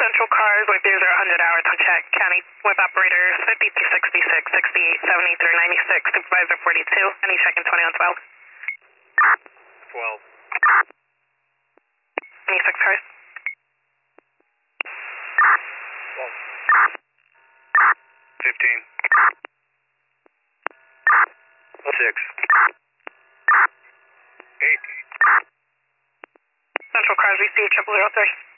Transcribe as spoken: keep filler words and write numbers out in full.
Central cars with zero zero hundred hours on check. County with operators fifty-three sixty-six, sixty-eight seventy-three ninety-six. Supervisor forty-two. Any check in twenty-one twelve? twelve. Any six cars? twelve. fifteen. six. eight. Central cars received triple zero three.